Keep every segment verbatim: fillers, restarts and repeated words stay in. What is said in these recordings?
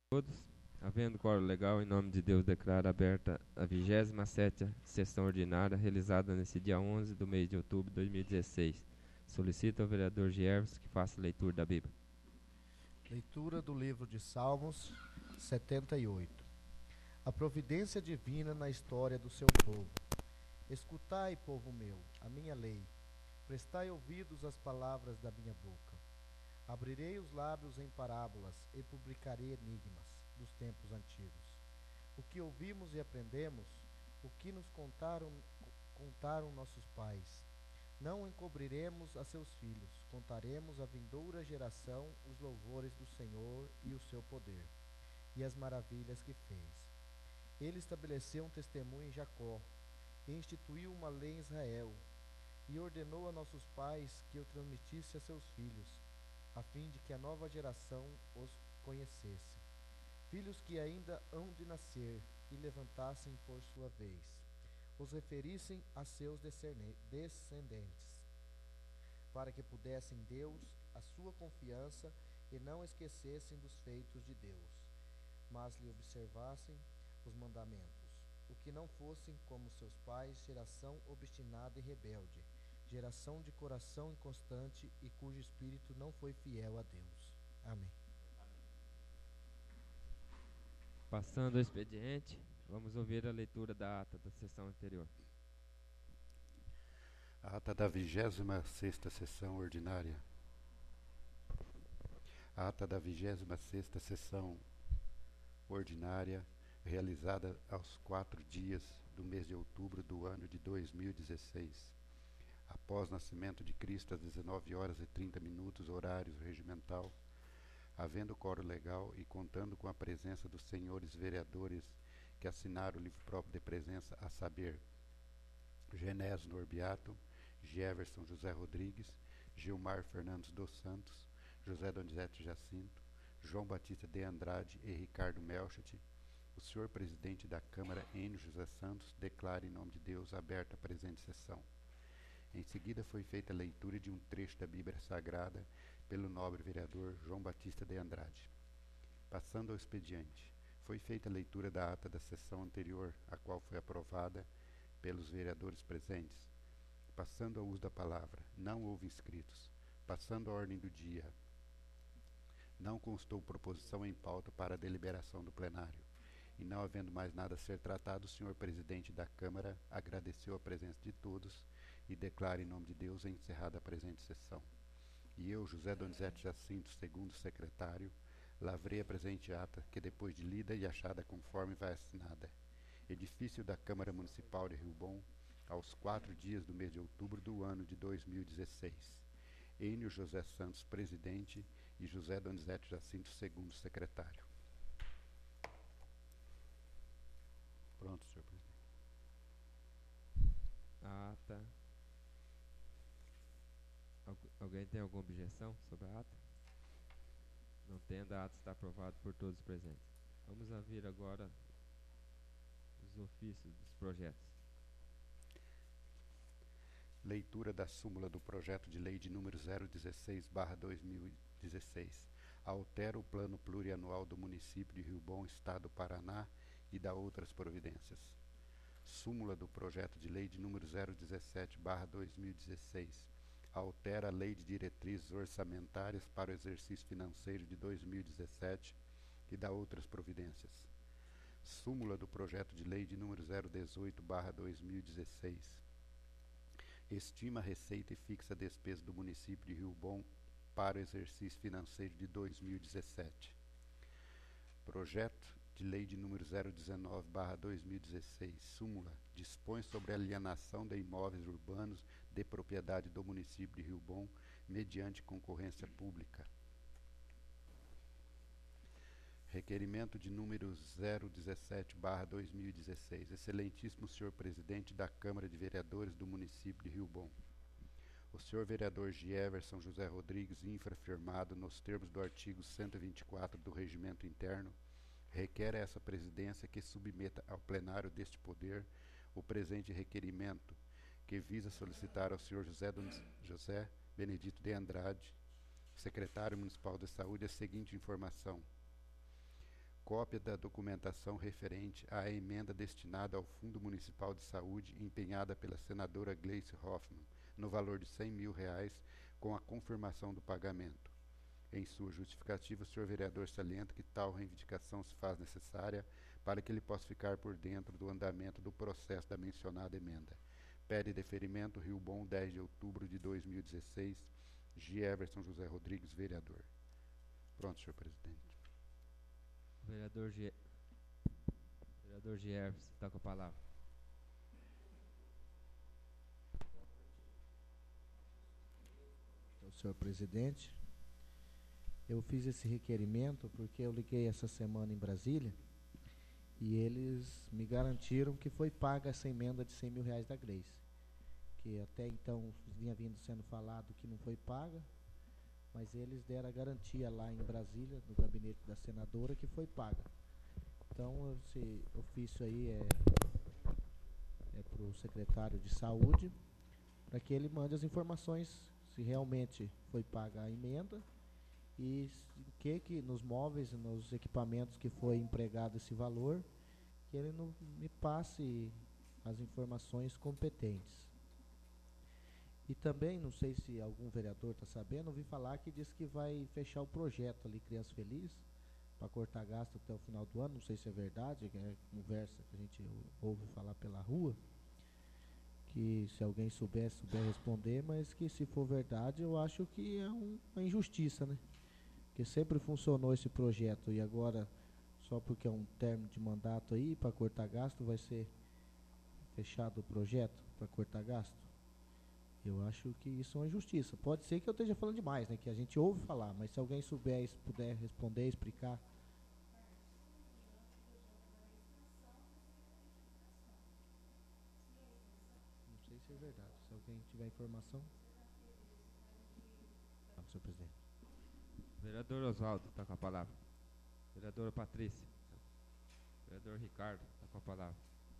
Todos, havendo quórum legal, em nome de Deus, declaro aberta a vigésima sétima sessão ordinária, realizada nesse dia onze do mês de outubro de dois mil e dezesseis. Solicito ao vereador Gierves que faça a leitura da Bíblia. Leitura do livro de Salmos setenta e oito. A providência divina na história do seu povo. Escutai, povo meu, a minha lei. Prestai ouvidos às palavras da minha boca. Abrirei os lábios em parábolas e publicarei enigmas dos tempos antigos. O que ouvimos e aprendemos, o que nos contaram, contaram nossos pais. Não encobriremos a seus filhos, contaremos à vindoura geração os louvores do Senhor e o seu poder, e as maravilhas que fez. Ele estabeleceu um testemunho em Jacó, e instituiu uma lei em Israel, e ordenou a nossos pais que o transmitisse a seus filhos, a fim de que a nova geração os conhecesse. Filhos que ainda hão de nascer e levantassem por sua vez, os referissem a seus descendentes, para que pudessem Deus a sua confiança e não esquecessem dos feitos de Deus, mas lhe observassem os mandamentos, o que não fossem como seus pais, geração obstinada e rebelde, geração de coração inconstante e cujo espírito não foi fiel a Deus. Amém. Passando ao expediente, vamos ouvir a leitura da ata da sessão anterior. A ata da vigésima sexta sessão ordinária. A ata da vigésima sexta sessão ordinária, realizada aos quatro dias do mês de outubro do ano de dois mil e dezesseis. Após nascimento de Cristo, às dezenove horas e trinta minutos, horário regimental, havendo quórum legal e contando com a presença dos senhores vereadores que assinaram o livro próprio de presença, a saber, Genésio Norbiato, Jefferson José Rodrigues, Gilmar Fernandes dos Santos, José Donizete Jacinto, João Batista de Andrade e Ricardo Melchett, o senhor presidente da Câmara, Enio José Santos, declara em nome de Deus aberta a presente sessão. Em seguida foi feita a leitura de um trecho da Bíblia Sagrada pelo nobre vereador João Batista de Andrade. Passando ao expediente, foi feita a leitura da ata da sessão anterior, a qual foi aprovada pelos vereadores presentes. Passando ao uso da palavra, não houve inscritos. Passando à ordem do dia, não constou proposição em pauta para a deliberação do plenário. E não havendo mais nada a ser tratado, o senhor presidente da Câmara agradeceu a presença de todos e declara em nome de Deus encerrada a presente sessão. E eu, José Donizete Jacinto, segundo secretário, lavrei a presente ata, que depois de lida e achada conforme vai assinada. Edifício da Câmara Municipal de Rio Bom, aos quatro dias do mês de outubro do ano de dois mil e dezesseis. Enio José Santos, presidente, e José Donizete Jacinto, segundo secretário. Pronto, senhor presidente. A ata. Algu- Alguém tem alguma objeção sobre a ata? Não tendo, a ata está aprovada por todos os presentes. Vamos ouvir agora os ofícios dos projetos. Leitura da súmula do projeto de lei de número zero dezesseis barra dois mil e dezesseis. Altera o plano plurianual do município de Rio Bom, Estado do Paraná, e dá outras providências. Súmula do projeto de lei de número zero dezessete barra dois mil e dezesseis. Altera a lei de diretrizes orçamentárias para o exercício financeiro de dois mil e dezessete e dá outras providências. Súmula do projeto de lei de número zero dezoito barra dois mil e dezesseis. Estima a receita e fixa a despesa do município de Rio Bom para o exercício financeiro de dois mil e dezessete. Projeto de lei de número zero dezenove barra dois mil e dezesseis, súmula, dispõe sobre a alienação de imóveis urbanos de propriedade do município de Rio Bom mediante concorrência pública. Requerimento de número zero dezessete barra dois mil e dezesseis. Excelentíssimo senhor presidente da Câmara de Vereadores do município de Rio Bom. O senhor vereador Jefferson José Rodrigues, infrafirmado nos termos do artigo cento e vinte e quatro do Regimento Interno, requer a essa presidência que submeta ao plenário deste poder o presente requerimento, que visa solicitar ao senhor José, José Benedito de Andrade, secretário municipal de saúde, a seguinte informação. Cópia da documentação referente à emenda destinada ao Fundo Municipal de Saúde empenhada pela senadora Gleice Hoffmann, no valor de cem mil reais, com a confirmação do pagamento. Em sua justificativa, o senhor vereador salienta que tal reivindicação se faz necessária para que ele possa ficar por dentro do andamento do processo da mencionada emenda. Pede deferimento, Rio Bom, dez de outubro de dois mil e dezesseis, G. Everson José Rodrigues, vereador. Pronto, senhor presidente. Vereador G. Vereador G. Everson, está com a palavra. Então, senhor presidente, eu fiz esse requerimento porque eu liguei essa semana em Brasília e eles me garantiram que foi paga essa emenda de cem mil reais da Gleice, que até então vinha vindo sendo falado que não foi paga, mas eles deram a garantia lá em Brasília, no gabinete da senadora, que foi paga. Então, esse ofício aí é, é para o secretário de Saúde, para que ele mande as informações se realmente foi paga a emenda e o que, que nos móveis, nos equipamentos que foi empregado esse valor, que ele não me passe as informações competentes. E também, não sei se algum vereador está sabendo, ouvi falar que diz que vai fechar o projeto ali, Criança Feliz, para cortar gasto até o final do ano. Não sei se é verdade, é conversa que a gente ouve falar pela rua, que se alguém souber, souber responder, mas que se for verdade, eu acho que é um, uma injustiça, né? Porque sempre funcionou esse projeto e agora, só porque é um término de mandato aí, para cortar gasto, vai ser fechado o projeto para cortar gasto. Eu acho que isso é uma injustiça. Pode ser que eu esteja falando demais, né? Que a gente ouve falar, mas se alguém souber, se puder responder, explicar. Não sei se é verdade. Se alguém tiver informação. Não, senhor presidente. Vereador Oswaldo, está com a palavra. Vereadora Patrícia. Vereador Ricardo, está com a palavra.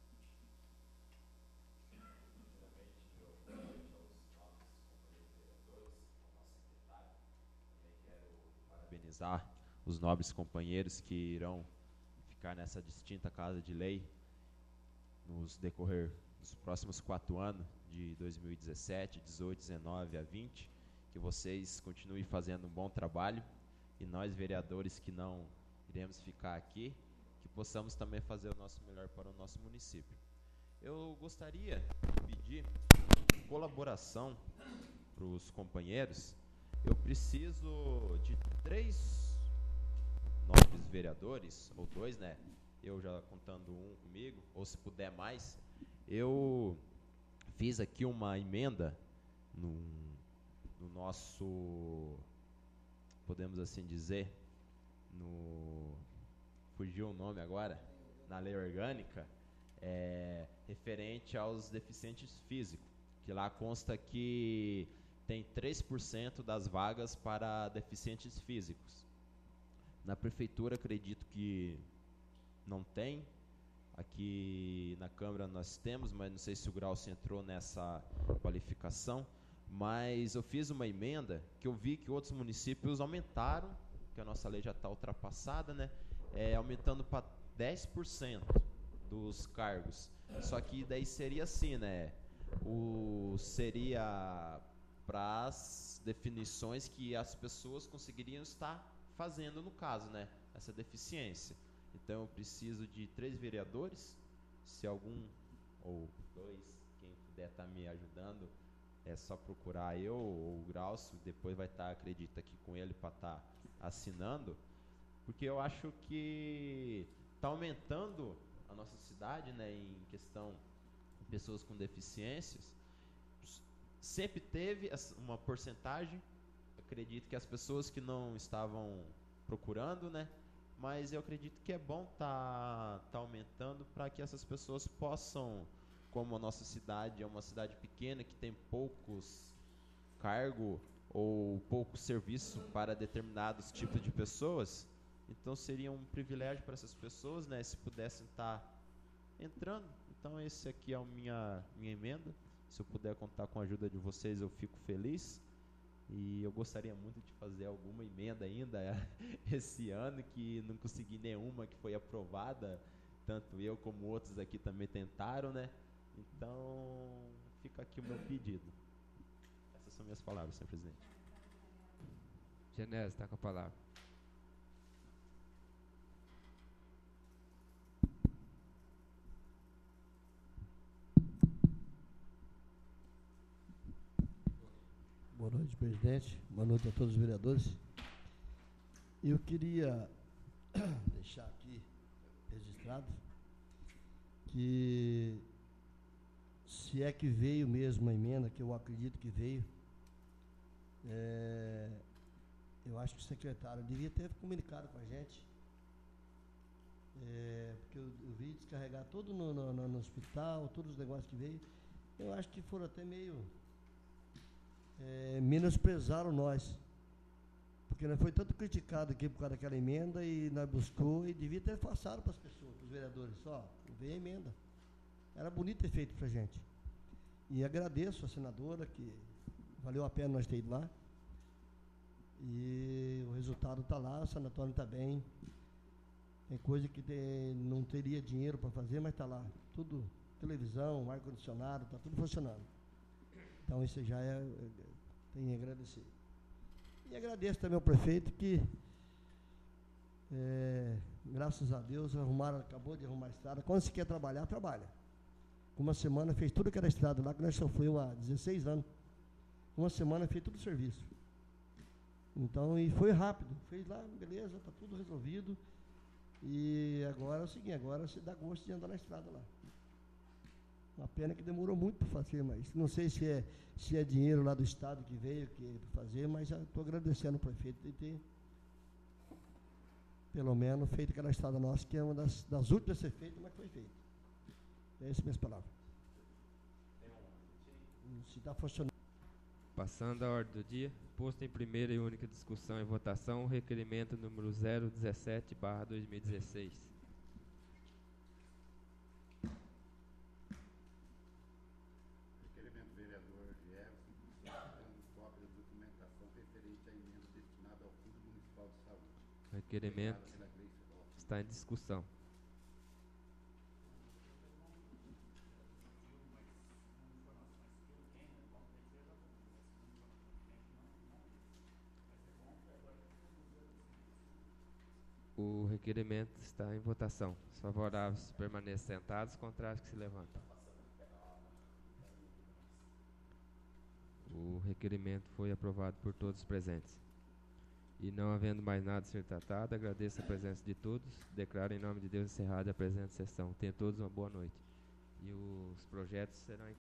Parabenizar os nobres companheiros que irão ficar nessa distinta casa de lei nos decorrer dos próximos quatro anos, de dois mil e dezessete, dezoito, dezenove a vinte, que vocês continuem fazendo um bom trabalho e nós, vereadores que não iremos ficar aqui, que possamos também fazer o nosso melhor para o nosso município. Eu gostaria de pedir colaboração para os companheiros. Eu preciso de três nobres vereadores, ou dois, né? Eu já contando um comigo, ou se puder mais. Eu fiz aqui uma emenda no, no nosso, podemos assim dizer, no, fugiu o nome agora, na lei orgânica, é, referente aos deficientes físicos, que lá consta que tem três por cento das vagas para deficientes físicos. Na prefeitura acredito que não tem. Aqui na Câmara nós temos, mas não sei se o Graucio entrou nessa qualificação. Mas eu fiz uma emenda que eu vi que outros municípios aumentaram, que a nossa lei já está ultrapassada, né? É, aumentando para dez por cento dos cargos. Só que daí seria assim, né? O, seria para as definições que as pessoas conseguiriam estar fazendo no caso, né? Essa deficiência. Então eu preciso de três vereadores, se algum ou dois, quem puder estar me ajudando, é só procurar eu ou o Graucio, depois vai estar, acredita, aqui com ele para estar assinando, porque eu acho que está aumentando a nossa cidade, né, em questão de pessoas com deficiências. Sempre teve uma porcentagem, acredito que as pessoas que não estavam procurando, né, mas eu acredito que é bom tá, tá aumentando para que essas pessoas possam, como a nossa cidade é uma cidade pequena que tem poucos cargos ou pouco serviço para determinados tipos de pessoas, então seria um privilégio para essas pessoas, né, se pudessem estar entrando. Então esse aqui é a minha, minha emenda. Se eu puder contar com a ajuda de vocês, eu fico feliz. E eu gostaria muito de fazer alguma emenda ainda esse ano, que não consegui nenhuma que foi aprovada. Tanto eu como outros aqui também tentaram, né? Então, fica aqui o meu pedido. Essas são minhas palavras, senhor presidente. Genésio, está com a palavra. Boa noite, presidente. Boa noite a todos os vereadores. Eu queria deixar aqui registrado que, se é que veio mesmo a emenda, que eu acredito que veio, é, eu acho que o secretário devia ter comunicado com a gente, é, porque eu, eu vi descarregar tudo no, no, no hospital, todos os negócios que veio. Eu acho que foram até meio... É, menosprezaram nós, porque nós foi tanto criticado aqui por causa daquela emenda, e nós buscou e devia ter passado para as pessoas, para os vereadores, só, veio a emenda, era bonito ter feito para a gente, e agradeço a senadora, que valeu a pena nós ter ido lá, e o resultado está lá, o sanatório está bem, tem coisa que tem, não teria dinheiro para fazer, mas está lá, tudo, televisão, ar-condicionado, está tudo funcionando. Então, isso já é, é, tem que agradecer. E agradeço também ao prefeito que, é, graças a Deus, arrumaram, acabou de arrumar a estrada. Quando se quer trabalhar, trabalha. Uma semana fez tudo que era estrada lá, que nós sofreu há dezesseis anos. Uma semana fez tudo o serviço. Então, e foi rápido. Fez lá, beleza, está tudo resolvido. E agora é o seguinte, agora se dá gosto de andar na estrada lá. Uma pena que demorou muito para fazer, mas não sei se é, se é dinheiro lá do estado que veio que para fazer, mas já estou agradecendo ao prefeito de ter, pelo menos, feito aquela estrada nossa, que é uma das, das últimas a ser feita, mas foi feita. É essas minhas palavras. Se está funcionando. Passando a ordem do dia, posto em primeira e única discussão e votação, o requerimento número zero dezessete barra dois mil e dezesseis. O requerimento está em discussão. O requerimento está em votação. Os favoráveis permanecem sentados, os contrários que se levantam. O requerimento foi aprovado por todos os presentes. E não havendo mais nada a ser tratado, agradeço a presença de todos. Declaro em nome de Deus encerrada a presente sessão. Tenham todos uma boa noite. E os projetos serão